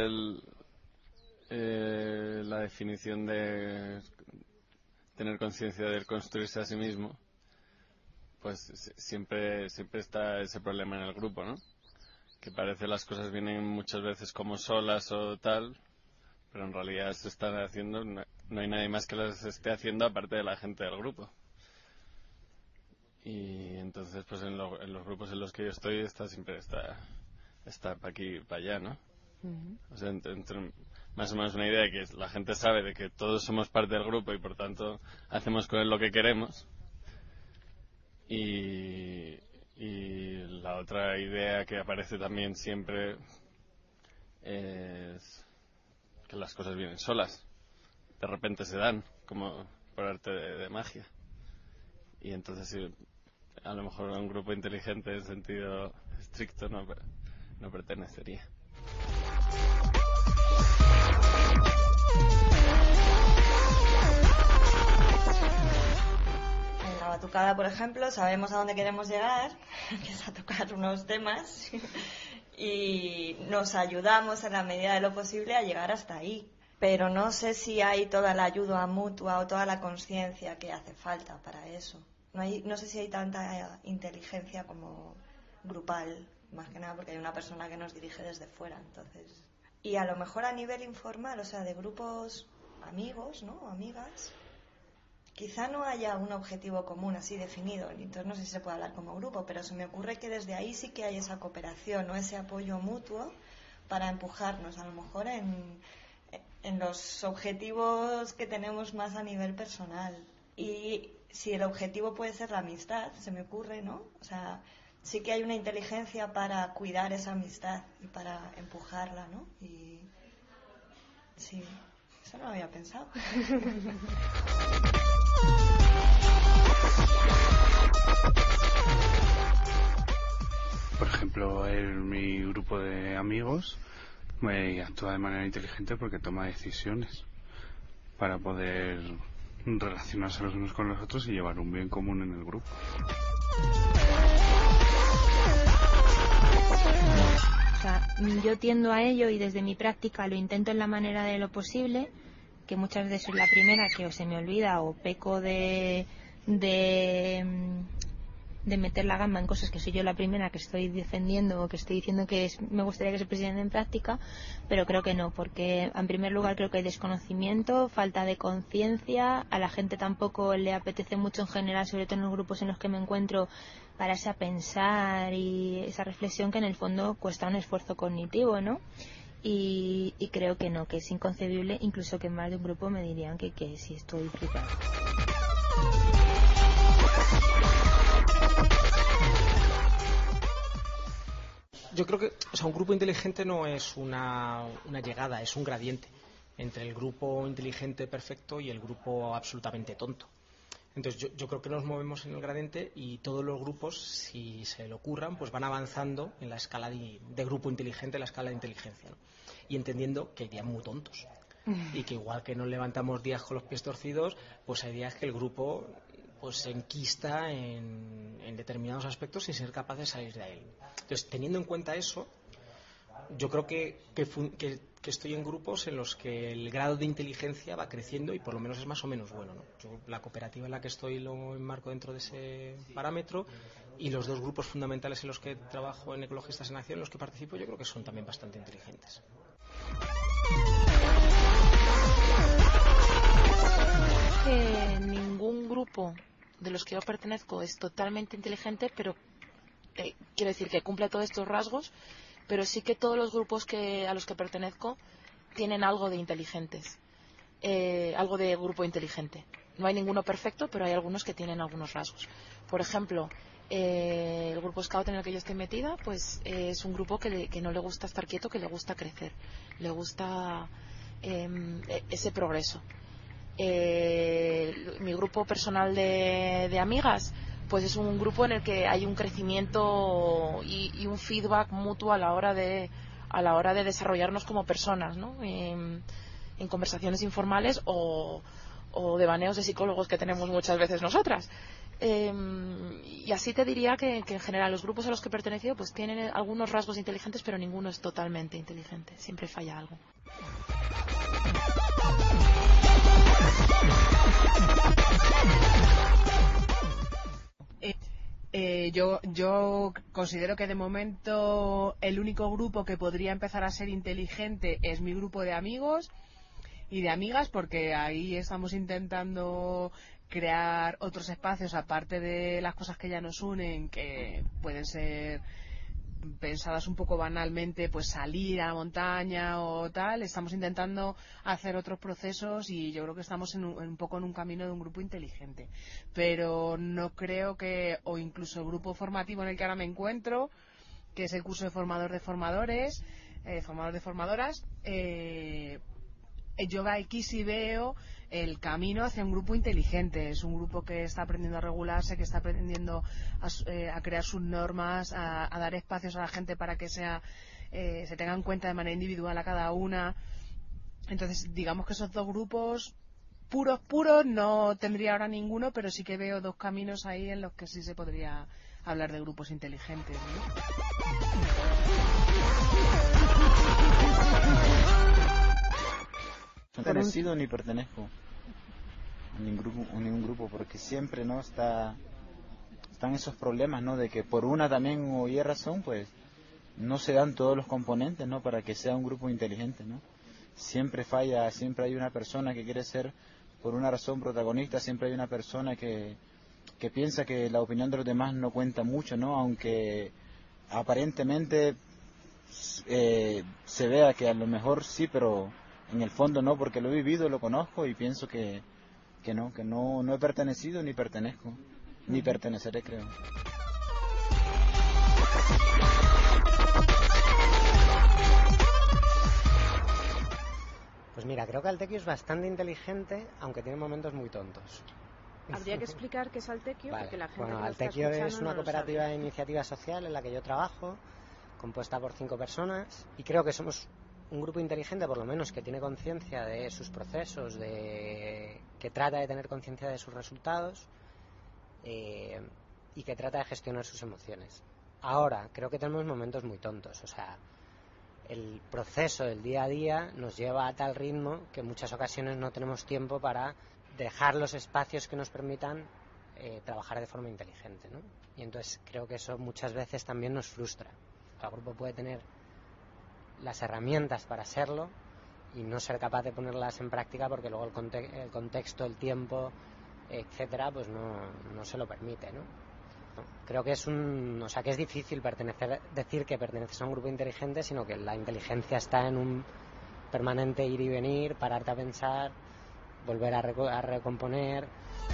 S6: la definición de tener conciencia de construirse a sí mismo, pues siempre está ese problema en el grupo, ¿no? Que parece las cosas vienen muchas veces como solas o tal, pero en realidad se están haciendo, no hay nadie más que las esté haciendo aparte de la gente del grupo. Y entonces, pues en los grupos en los que yo estoy siempre está para aquí y para allá, ¿no? O sea, más o menos una idea de que la gente sabe de que todos somos parte del grupo y por tanto hacemos con él lo que queremos. Y la otra idea que aparece también siempre es que las cosas vienen solas, de repente se dan, como por arte de magia. Y entonces sí, a lo mejor a un grupo inteligente en sentido estricto no pertenecería.
S12: En la batucada, por ejemplo, sabemos a dónde queremos llegar, que es a tocar unos temas, y nos ayudamos en la medida de lo posible a llegar hasta ahí. Pero no sé si hay toda la ayuda mutua o toda la conciencia que hace falta para eso. No sé si hay tanta inteligencia como grupal, más que nada porque hay una persona que nos dirige desde fuera, entonces. Y a lo mejor a nivel informal, o sea, de grupos amigos, ¿no? O amigas, quizá no haya un objetivo común así definido, entonces no sé si se puede hablar como grupo, pero se me ocurre que desde ahí sí que hay esa cooperación, ¿no? Ese apoyo mutuo para empujarnos, a lo mejor en los objetivos que tenemos más a nivel personal. Y si el objetivo puede ser la amistad, se me ocurre, ¿no? O sea, sí que hay una inteligencia para cuidar esa amistad y para empujarla, ¿no? Y Sí, eso no lo había pensado.
S19: Por ejemplo, mi grupo de amigos actúa de manera inteligente porque toma decisiones para poder relacionarse los unos con los otros y llevar un bien común en el grupo.
S2: O sea, yo tiendo a ello y desde mi práctica lo intento en la manera de lo posible, que muchas veces soy la primera que o se me olvida o peco de meter la gamba en cosas que soy yo la primera que estoy defendiendo o que estoy diciendo que me gustaría que se pusieran en práctica, pero creo que no, porque en primer lugar creo que hay desconocimiento, falta de conciencia, a la gente tampoco le apetece mucho en general, sobre todo en los grupos en los que me encuentro, pararse a pensar y esa reflexión que en el fondo cuesta un esfuerzo cognitivo, ¿no? Y creo que no, que es inconcebible, incluso que en más de un grupo me dirían que sí estoy flipando.
S14: Yo creo que un grupo inteligente no es una llegada, es un gradiente entre el grupo inteligente perfecto y el grupo absolutamente tonto. Entonces yo creo que nos movemos en el gradiente y todos los grupos, si se le ocurran, pues van avanzando en la escala de grupo inteligente, la escala de inteligencia, ¿no? Y entendiendo que hay días muy tontos y que igual que nos levantamos días con los pies torcidos, pues hay días que el grupo pues se enquista en determinados aspectos sin ser capaz de salir de ahí. Entonces, teniendo en cuenta eso, yo creo que estoy en grupos en los que el grado de inteligencia va creciendo y por lo menos es más o menos bueno, ¿no? Yo, la cooperativa en la que estoy lo enmarco dentro de ese parámetro y los dos grupos fundamentales en los que trabajo en Ecologistas en Acción, en los que participo, yo creo que son también bastante inteligentes.
S10: Ningún grupo de los que yo pertenezco es totalmente inteligente, pero quiero decir que cumple todos estos rasgos, pero sí que todos los grupos a los que pertenezco tienen algo de inteligentes, algo de grupo inteligente. No hay ninguno perfecto, pero hay algunos que tienen algunos rasgos. Por ejemplo, el grupo Scout en el que yo estoy metida, pues es un grupo que no le gusta estar quieto, que le gusta crecer, le gusta ese progreso. Mi grupo personal de amigas, pues es un grupo en el que hay un crecimiento y un feedback mutuo a la hora de desarrollarnos como personas, ¿no? En conversaciones informales o devaneos de psicólogos que tenemos muchas veces nosotras. Y así te diría que en general los grupos a los que he pertenecido pues tienen algunos rasgos inteligentes, pero ninguno es totalmente inteligente, siempre falla algo.
S16: Yo considero que de momento el único grupo que podría empezar a ser inteligente es mi grupo de amigos y de amigas, porque ahí estamos intentando crear otros espacios aparte de las cosas que ya nos unen, que pueden ser pensadas un poco banalmente, pues salir a la montaña o tal. Estamos intentando hacer otros procesos y yo creo que estamos un poco en un camino de un grupo inteligente, pero no creo que, o incluso el grupo formativo en el que ahora me encuentro, que es el curso de formador de formadores, formador de formadoras, yo aquí sí veo el camino hacia un grupo inteligente. Es un grupo que está aprendiendo a regularse, que está aprendiendo a crear sus normas, a dar espacios a la gente para que se tenga en cuenta de manera individual a cada una. Entonces, digamos que esos dos grupos puros no tendría ahora ninguno, pero sí que veo dos caminos ahí en los que sí se podría hablar de grupos inteligentes, ¿no?
S7: No pertenecido ni pertenezco a ningún grupo, porque siempre no están esos problemas, ¿no? De que por una también o y razón, pues no se dan todos los componentes, ¿no? Para que sea un grupo inteligente, ¿no? Siempre falla, siempre hay una persona que quiere ser por una razón protagonista, siempre hay una persona que piensa que la opinión de los demás no cuenta mucho, ¿no? Aunque aparentemente se vea que a lo mejor sí, pero en el fondo no, porque lo he vivido, lo conozco y pienso que no he pertenecido ni pertenezco, ni perteneceré, creo.
S15: Pues que Altequio es bastante inteligente, aunque tiene momentos muy tontos.
S10: Habría que explicar qué es Altequio,
S15: Vale.
S10: porque la gente
S15: Bueno,
S10: que lo está
S15: Altequio es
S10: escuchando
S15: una
S10: no lo
S15: cooperativa
S10: sabe.
S15: de iniciativa social en la que yo trabajo, compuesta por 5 personas, y creo que somos un grupo inteligente, por lo menos, que tiene conciencia de sus procesos, que trata de tener conciencia de sus resultados y que trata de gestionar sus emociones. Ahora, creo que tenemos momentos muy tontos, o sea, el proceso del día a día nos lleva a tal ritmo que en muchas ocasiones no tenemos tiempo para dejar los espacios que nos permitan trabajar de forma inteligente, ¿no? Y entonces creo que eso muchas veces también nos frustra. El grupo puede tener las herramientas para serlo y no ser capaz de ponerlas en práctica porque luego el contexto, el tiempo, etcétera, pues no se lo permite, ¿no? Creo que que es difícil decir que perteneces a un grupo inteligente, sino que la inteligencia está en un permanente ir y venir, pararte a pensar, volver a recomponer.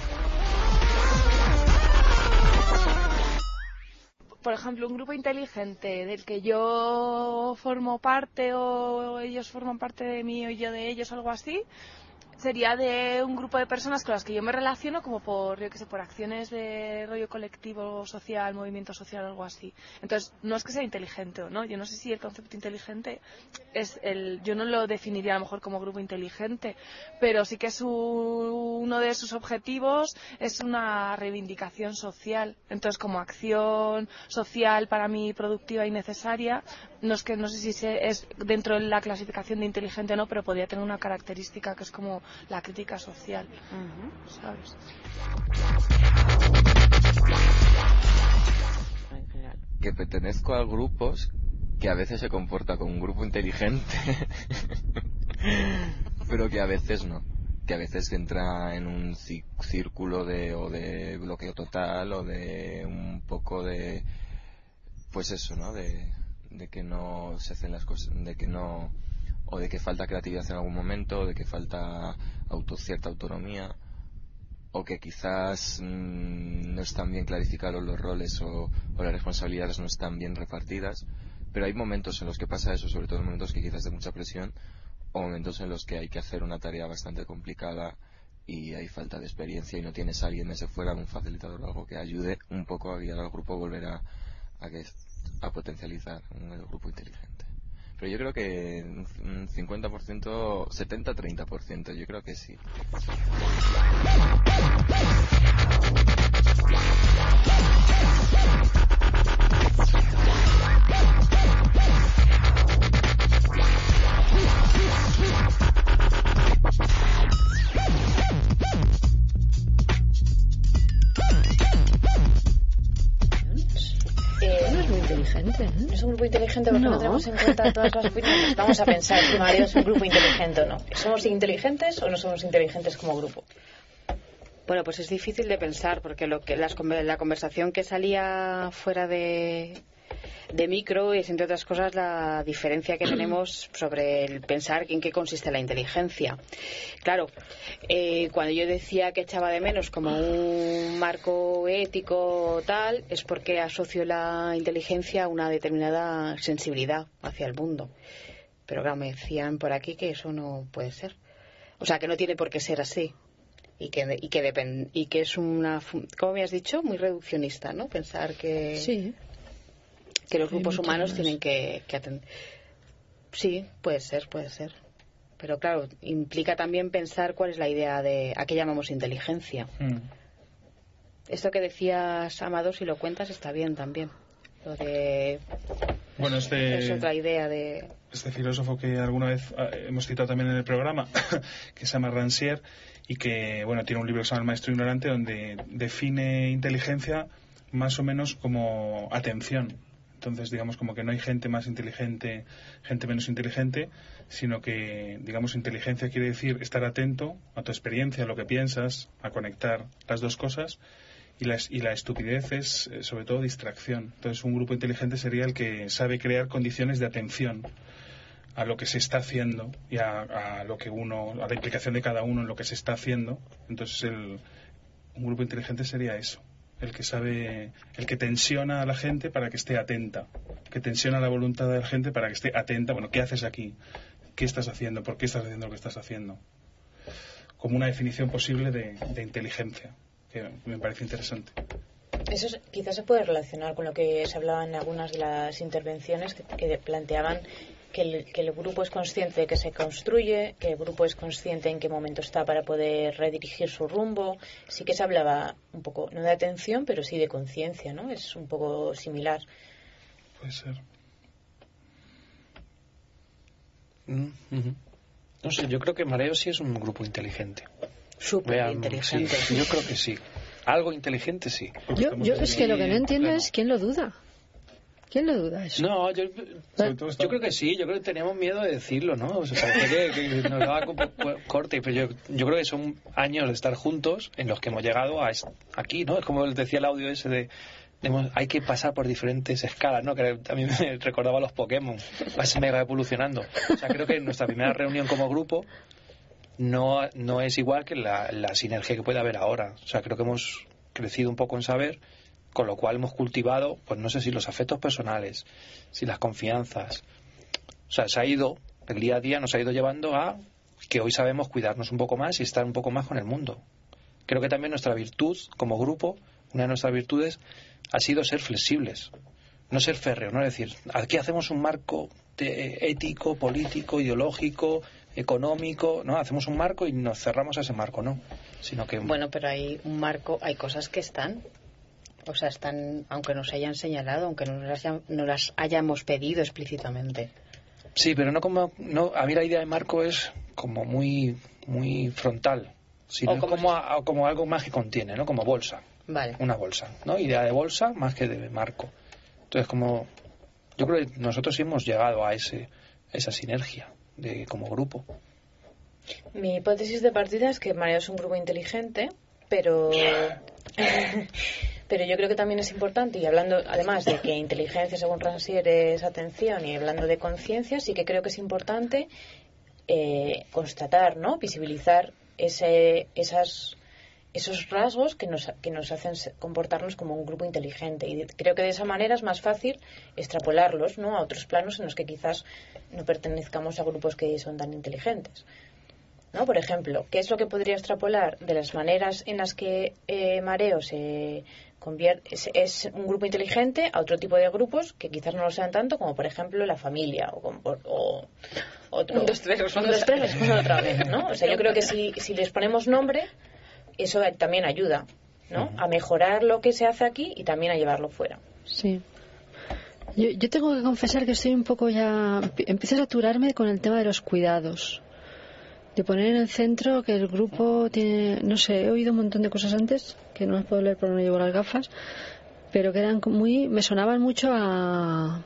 S10: Por ejemplo, un grupo inteligente del que yo formo parte o ellos forman parte de mí o yo de ellos, algo así, sería de un grupo de personas con las que yo me relaciono como por acciones de rollo colectivo, social, movimiento social, algo así. Entonces, no es que sea inteligente o no, yo no sé si el concepto inteligente yo no lo definiría a lo mejor como grupo inteligente, pero sí que es uno de sus objetivos es una reivindicación social. Entonces, como acción social para mí productiva y necesaria, no sé si es dentro de la clasificación de inteligente o no, pero podría tener una característica que es como la crítica social, ¿sabes?
S13: Que pertenezco a grupos que a veces se comporta como un grupo inteligente pero que a veces no, que a veces entra en un círculo de bloqueo total o de un poco de pues eso, ¿no? De que no se hacen las cosas, de que no, o de que falta creatividad en algún momento, o de que falta cierta autonomía, o que quizás no están bien clarificados los roles o las responsabilidades no están bien repartidas, pero hay momentos en los que pasa eso, sobre todo en momentos que quizás de mucha presión, o momentos en los que hay que hacer una tarea bastante complicada y hay falta de experiencia y no tienes a alguien desde fuera, un facilitador o algo que ayude un poco a guiar al grupo a volver a potencializar un grupo inteligente. Pero yo creo que un 50%, 70-30%, yo creo que sí.
S20: No es muy inteligente, ¿eh?
S3: No es un grupo inteligente porque no tenemos en cuenta todas las opiniones. Vamos a pensar si Mario es un grupo inteligente o no. ¿Somos inteligentes o no somos inteligentes como grupo?
S4: Bueno, pues es difícil de pensar porque la conversación que salía fuera de micro es, entre otras cosas, la diferencia que tenemos sobre el pensar en qué consiste la inteligencia. Claro, cuando yo decía que echaba de menos como un marco ético tal, es porque asocio la inteligencia a una determinada sensibilidad hacia el mundo. Pero claro, me decían por aquí que eso no puede ser. O sea, que no tiene por qué ser así. Y que es una, ¿cómo me has dicho? Muy reduccionista, ¿no? Pensar que...
S20: Sí.
S4: Que los grupos humanos tienen que atender. Sí, puede ser. Pero claro, implica también pensar cuál es la idea de a qué llamamos inteligencia. Esto que decías, Amado, si lo cuentas está bien también. Lo de...
S21: Bueno,
S4: es otra idea de...
S21: Este filósofo que alguna vez hemos citado también en el programa, que se llama Rancière, y que bueno tiene un libro que se llama El Maestro Ignorante, donde define inteligencia más o menos como atención. Entonces, digamos, como que no hay gente más inteligente, gente menos inteligente, sino que, digamos, inteligencia quiere decir estar atento a tu experiencia, a lo que piensas, a conectar las dos cosas, y la estupidez es, sobre todo, distracción. Entonces, un grupo inteligente sería el que sabe crear condiciones de atención a lo que se está haciendo y a lo que a la implicación de cada uno en lo que se está haciendo. Entonces, un grupo inteligente sería eso. El que tensiona a la gente para que esté atenta, que tensiona la voluntad de la gente para que esté atenta. Bueno, ¿qué haces aquí? qué estás haciendo, por qué estás haciendo lo que estás haciendo. Como una definición posible de inteligencia, que me parece interesante.
S3: Eso quizás se puede relacionar con lo que se hablaba en algunas de las intervenciones que planteaban que el grupo es consciente de que se construye, que el grupo es consciente en qué momento está para poder redirigir su rumbo. Sí que se hablaba un poco, no de atención, pero sí de conciencia, ¿no? Es un poco similar.
S21: Puede ser.
S1: No sé, yo creo que Mareo sí es un grupo inteligente.
S4: Súper inteligente.
S1: Sí, yo creo que sí. Algo inteligente sí.
S20: Yo es que lo que no entiendo es quién lo duda. ¿Quién lo duda eso?
S1: No, yo creo que sí. Yo creo que teníamos miedo de decirlo, ¿no? O sea, parece que nos daba corte. Pero yo creo que son años de estar juntos en los que hemos llegado a aquí, ¿no? Es como decía el audio ese de hay que pasar por diferentes escalas, ¿no? Que a mí me recordaba a los Pokémon. Vas mega evolucionando. O sea, creo que nuestra primera reunión como grupo no es igual que la sinergia que puede haber ahora. O sea, creo que hemos crecido un poco en saber, con lo cual hemos cultivado, pues no sé si los afectos personales, si las confianzas. O sea, el día a día nos ha ido llevando a que hoy sabemos cuidarnos un poco más y estar un poco más con el mundo. Creo que también nuestra virtud como grupo, una de nuestras virtudes, ha sido ser flexibles, no ser férreos, no es decir, aquí hacemos un marco ético, político, ideológico, económico, no, hacemos un marco y nos cerramos a ese marco, no, sino que
S4: bueno, pero hay un marco, hay cosas que están, aunque nos hayan señalado, aunque no las hayamos pedido explícitamente.
S1: Sí, pero a mí la idea de marco es como muy frontal, sino como algo más que contiene, ¿no? Como bolsa.
S4: Vale.
S1: Una bolsa, ¿no? Idea de bolsa más que de marco. Entonces, yo creo que nosotros sí hemos llegado a esa sinergia como grupo.
S3: Mi hipótesis de partida es que Mareo es un grupo inteligente, pero yo creo que también es importante, y hablando además de que inteligencia según Rancière es atención, y hablando de conciencia, sí que creo que es importante constatar, ¿no? Visibilizar esos rasgos que nos hacen comportarnos como un grupo inteligente, y creo que de esa manera es más fácil extrapolarlos, ¿no? A otros planos en los que quizás no pertenezcamos a grupos que son tan inteligentes, ¿no? Por ejemplo, ¿qué es lo que podría extrapolar de las maneras en las que Mareo se convierte, es un grupo inteligente a otro tipo de grupos que quizás no lo sean tanto, como por ejemplo la familia o otro?
S4: 1, 2, 3,
S3: otra vez, ¿no? O sea, yo creo que si les ponemos nombre, eso también ayuda, ¿no? A mejorar lo que se hace aquí y también a llevarlo fuera.
S20: Sí. Yo tengo que confesar que estoy un poco ya... Empiezo a saturarme con el tema de los cuidados. De poner en el centro que el grupo tiene... No sé, he oído un montón de cosas antes, que no las puedo leer porque no llevo las gafas, pero que eran me sonaban mucho a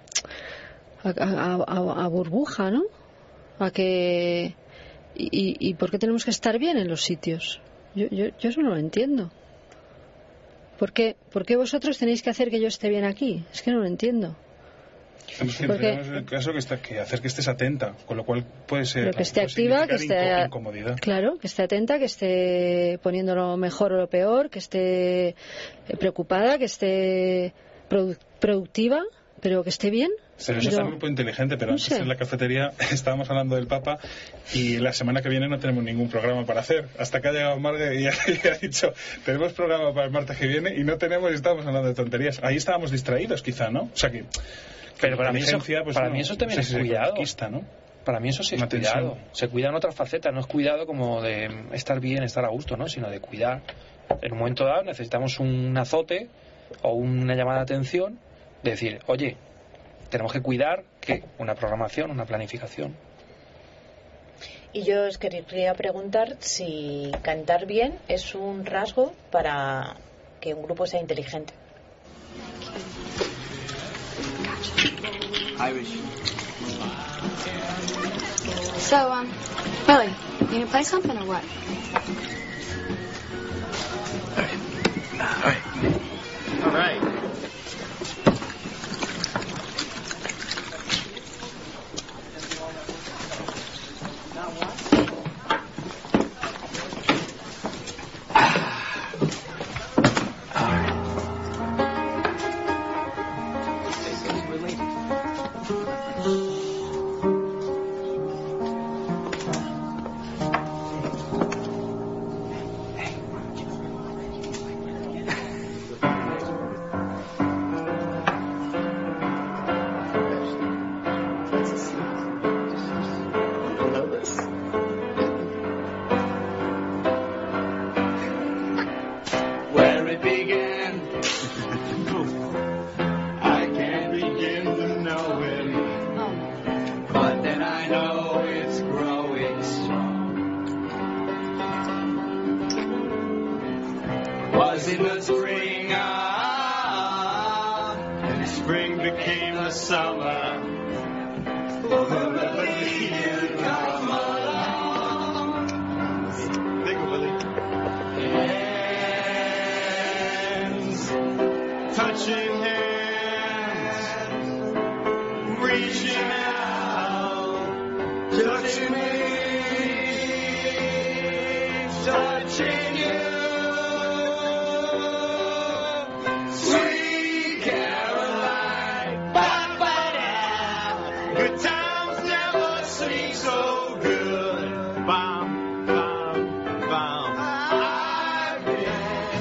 S20: burbuja, ¿no? A que... ¿Y por qué tenemos que estar bien en los sitios? Yo eso no lo entiendo. ¿Por qué vosotros tenéis que hacer que yo esté bien aquí? Es que no lo entiendo.
S21: Tenemos el caso que hacer que estés atenta, con lo cual puede ser
S20: que esté activa, que esté
S21: incomodidad.
S20: Claro, que esté atenta, que esté poniendo lo mejor o lo peor, que esté preocupada, que esté productiva, pero que esté bien.
S21: Pero eso es un grupo inteligente, pero antes en la cafetería estábamos hablando del Papa y la semana que viene no tenemos ningún programa para hacer. Hasta que ha llegado Marge y ha dicho, tenemos programa para el martes que viene y no tenemos, y estábamos hablando de tonterías. Ahí estábamos distraídos quizá, ¿no? O sea que
S1: pero para mí eso también es cuidado,
S21: ¿no?
S1: Para mí eso sí es cuidado. Se cuida en otras facetas, no es cuidado como de estar bien, estar a gusto, ¿no? Sino de cuidar. En un momento dado necesitamos un azote o una llamada de atención, de decir, oye, tenemos que cuidar una programación, una planificación.
S3: Y yo os quería preguntar si cantar bien es un rasgo para que un grupo sea inteligente.
S5: Irish. So, Willie, you gonna play something or what?
S6: All right.
S9: in the spring, and spring became the summer. Believe come along. Think of it. Hands, touching hands, reaching out, touching me, touching you. Sweet Caroline, ba-ba-da. Good times never seem so good. Bum, bum, bum. I began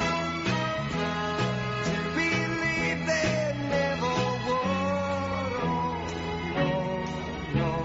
S9: to believe they never would. Oh, no.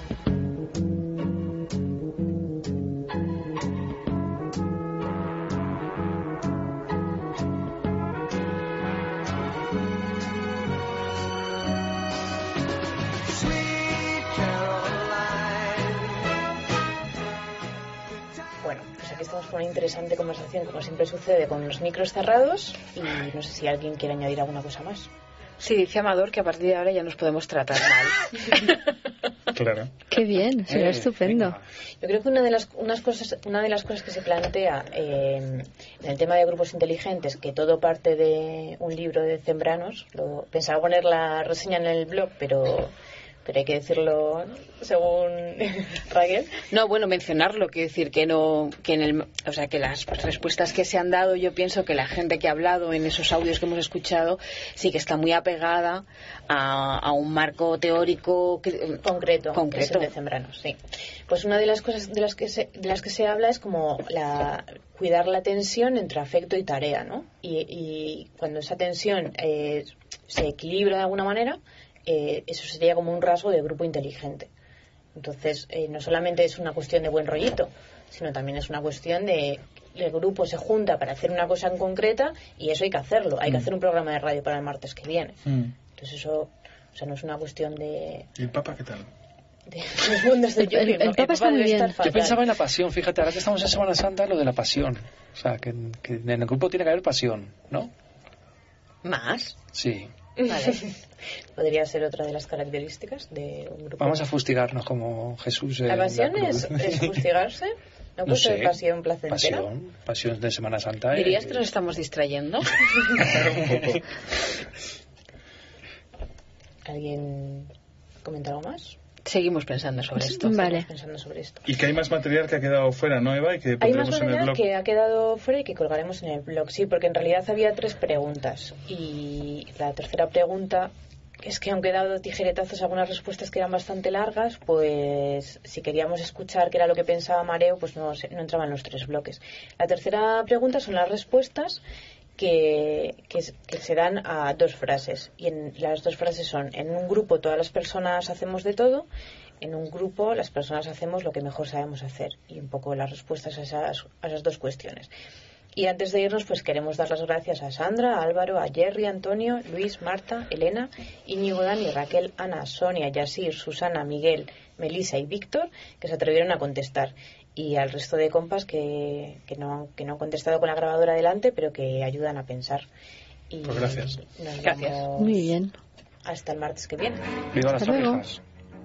S3: Bueno, pues aquí estamos con una interesante conversación, como siempre sucede, con los micros cerrados, y no sé si alguien quiere añadir alguna cosa más.
S4: Sí, dice Amador que a partir de ahora ya nos podemos tratar mal.
S21: Claro.
S20: Qué bien, será estupendo.
S3: Yo creo que una de las cosas que se plantea en el tema de grupos inteligentes, que todo parte de un libro de Zembranos, pensaba poner la reseña en el blog, pero hay que decirlo según Raquel.
S4: No, bueno, mencionarlo, quiero decir que no, que o sea, que las respuestas que se han dado, yo pienso que la gente que ha hablado en esos audios que hemos escuchado sí que está muy apegada a un marco teórico
S3: concreto. Que es el de Zembranos, sí. Pues una de las cosas de las que se habla es como cuidar la tensión entre afecto y tarea, ¿no? Y cuando esa tensión se equilibra de alguna manera, eso sería como un rasgo de grupo inteligente. Entonces, no solamente es una cuestión de buen rollito, sino también es una cuestión de el grupo se junta para hacer una cosa en concreta, y eso hay que hacerlo. Hay que hacer un programa de radio para el martes que viene. Entonces eso, o sea, no es una cuestión de...
S21: ¿Y el Papa qué tal?
S3: de los mundos de Yuppie, ¿no?
S20: El Papa está muy bien.
S1: Yo pensaba en la pasión, fíjate, ahora que estamos en Semana Santa, lo de la pasión. O sea, que en el grupo tiene que haber pasión, ¿no?
S3: ¿Más?
S1: Sí.
S3: Vale. Podría ser otra de las características de un grupo.
S1: Vamos a fustigarnos como Jesús.
S3: ¿La pasión es fustigarse? ¿No puede ser pasión placentera?
S1: Pasión de Semana Santa.
S4: ¿Dirías que nos estamos distrayendo?
S1: Un poco.
S3: ¿Alguien comenta algo más?
S4: Seguimos pensando sobre esto.
S20: Vale.
S21: Y que hay más material que ha quedado fuera, ¿no, Eva? Y que
S3: hay más
S21: pondremos en el
S3: material
S21: blog.
S3: que ha quedado fuera y que colgaremos en el blog, sí, porque en realidad había 3 preguntas. Y la tercera pregunta es que, aunque he dado tijeretazos a algunas respuestas que eran bastante largas, pues si queríamos escuchar qué era lo que pensaba Mareo, pues no entraban los 3 bloques. La tercera pregunta son las respuestas que se dan a 2 frases, y las 2 frases son: en un grupo todas las personas hacemos de todo, en un grupo las personas hacemos lo que mejor sabemos hacer, y un poco las respuestas a esas 2 cuestiones. Y antes de irnos, pues queremos dar las gracias a Sandra, a Álvaro, a Jerry, Antonio, Luis, Marta, Elena, Íñigo, Dani, Raquel, Ana, Sonia, Yasir, Susana, Miguel, Melisa y Víctor, que se atrevieron a contestar. Y al resto de compas que no han contestado con la grabadora delante, pero que ayudan a pensar. Y
S21: pues gracias.
S4: Gracias.
S20: Muy bien.
S3: Hasta el martes que viene.
S21: Viva las
S20: Hasta luego.
S21: orejas.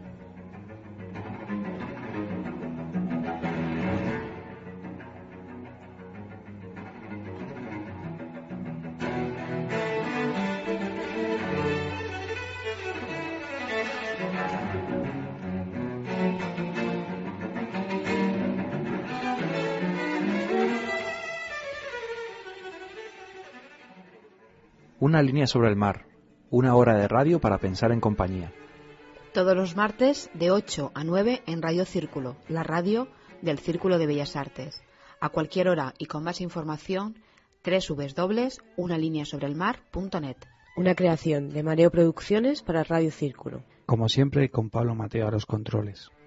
S22: Una línea sobre el mar, 1 hora de radio para pensar en compañía.
S23: Todos los martes de 8 a 9 en Radio Círculo, la radio del Círculo de Bellas Artes. A cualquier hora y con más información, www.unalineasobrelmar.net.
S18: Una creación de Mareo Producciones para Radio Círculo.
S22: Como siempre, con Pablo Mateo a los controles.